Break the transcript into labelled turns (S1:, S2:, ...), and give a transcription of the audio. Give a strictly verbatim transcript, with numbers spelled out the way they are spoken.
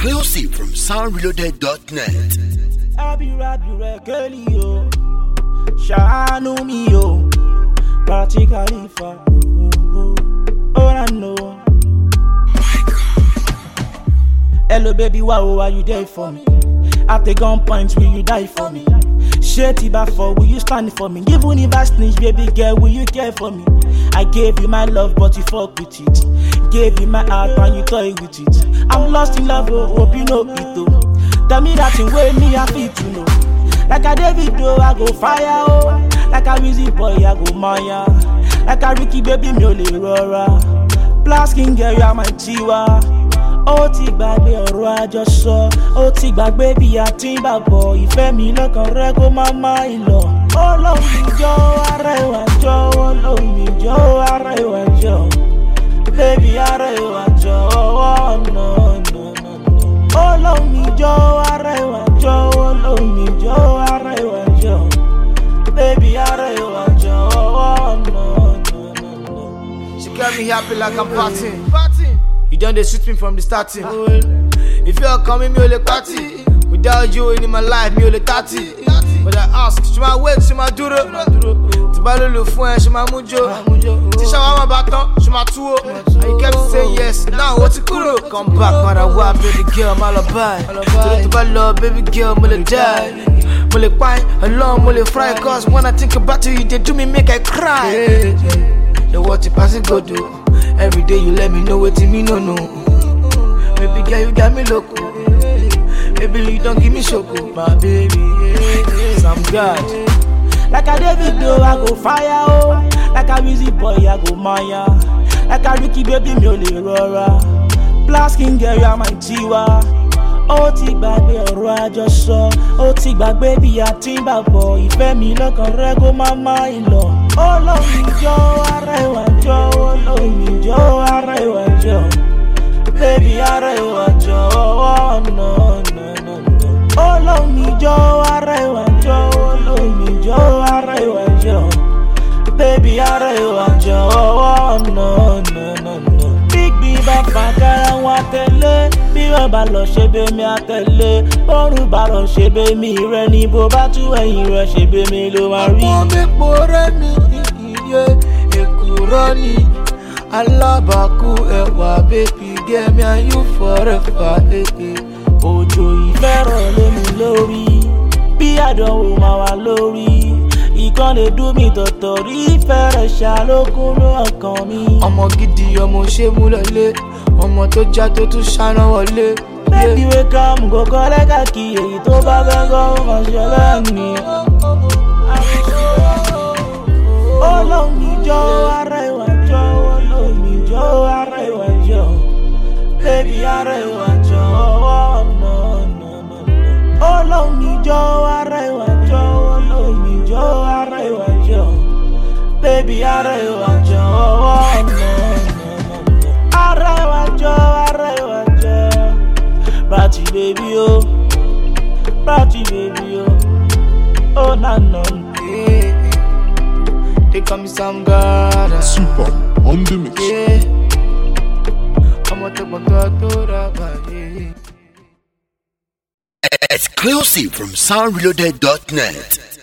S1: Exclusive from sound reloaded dot net.
S2: Abi rabi rekeli yo, shanu mi yo, Party Khalifa. Oh I know. Hello baby, why are you there for me? At the gunpoint, will you die for me? Shady before, will you stand for me? Even if I snitch, baby girl, will you care for me? I gave you my love, but you fuck with it. Gave you my heart, and you toy with it. I'm lost in love, oh, hope you know it too. Tell me that in way me I feel to know. Like a David though, I go fire, oh. Like a Wizzy boy, I go Maya. Like a Ricky baby, me only Rora. Blasking girl, you are my Tiwa. Ó ti gbàgbé ọ̀rọ̀ àjọsọ, ó ti gbàgbé bí a ti ń bàbọ̀, ìfẹ́ mi lọ́kàn rẹ kó má má ìlọ. Ọlọ́run mi jọ ara ìwà jọ, Ọlọ́run mi jọ ara ìwà jọ, bébí ara ìwà jọ, ọ̀nà ọ̀nà ọ̀nà. Ọlọ́run mi jọ ara ìwà jọ, Ọlọ́run mi jọ ara ìwà jọ, bébí ara ìwà jọ, ọ̀nà ọ̀nà ọ̀nà.
S3: She got me happy like I'm partying. You done they shoot me from the starting. If you're coming, me only party. Without you in my life, me only thirty. But I ask, she my wait, she my duro. Tibalo le fun, she my mujo. Tisha wa my baton, she my tuo. And you kept saying yes, now what's it cool? Come back, man, I want baby girl, my lullaby. Tibalo, baby girl, me le die. Me le pine, alone, me le fry. Cause when I think about you, you they do me make I cry. The what you pass it go do. Every day you let me know what you mean, no, no. Baby girl, you got me loco. Baby, you don't give me shoko, my baby. Some God.
S2: Like a David though, I go fire, oh. Like a Wizzy boy, I go Maya. Like a Ricky baby, me only Rora. Blasking girl, you are my Tiwa. Ó ti gbàgbé ọ̀rọ̀ àjọsọ, ó ti gbàgbé bí a ti ń bàbọ̀, ìfẹ́ mi lọ́kàn rẹ kó má má ìlọ. Ọlọ́run mi jọ ara ìwà jọ, Ọlọ́run mi jọ ara ìwà jọ, bébí ara ìwà jọ, ọ̀nà ọ̀nà ọ̀nà. Ọlọ́run mi jọ ara ìwà jọ, Ọlọ́run mi jọ ara ìwà jọ, bébí ara ìwà jọ, ọ̀nà ọ̀nà ọ̀nà. Big B bá fàkàrà wọn tẹ̀lé, bí wọ́n bá lọ ṣe bẹ́ mi àtẹ̀lé, bọ́ọ̀rù bá lọ ṣe bẹ́ mi rẹ ní bó bá tú ẹ̀yìn rẹ ṣe bẹ́ mi ló máa rí.
S3: Ọmọ mi po rẹ mi iye èkúrọ́ ni alábàákú ẹwà baby get me and you forever.
S2: Òjò ìfẹ́ rọ̀ lé mi lórí, bí àdánwò máa wà lórí. Ìkan lè dùn mí tọ̀tọ̀ rí fẹ́rẹ̀ ṣàlókùnrin ọkàn mi.
S3: Ọmọ gidi ọmọ ṣé mú lọlé, ọmọ tó já tó tún ṣáná wọlé.
S2: Baby wake up, go collect a key, èyí tó bá fẹ́ gbọ́ ọmọ ṣẹlẹ̀ mi. Ọlọ́run mi jọ ara ìwà jọ, Ọlọ́run mi jọ ara ìwà jọ, baby ara ìwà jọ, ọ̀nà ọ̀nà ọ̀nà. Ọlọ́run mi jọ ara ìwà jọ, Ọlọ́run mi jọ ara ìwà jọ, baby ara ìwà jọ, ọ̀nà ọ̀nà ọ̀nà. Ara ìwà jọ, ara ìwà jọ, Party baby oh, Party baby oh, oh na na.
S3: They call me some God.
S1: Super on the mix.
S3: Yeah. I'm gonna take my God to that.
S1: Exclusive from sound reloaded dot net.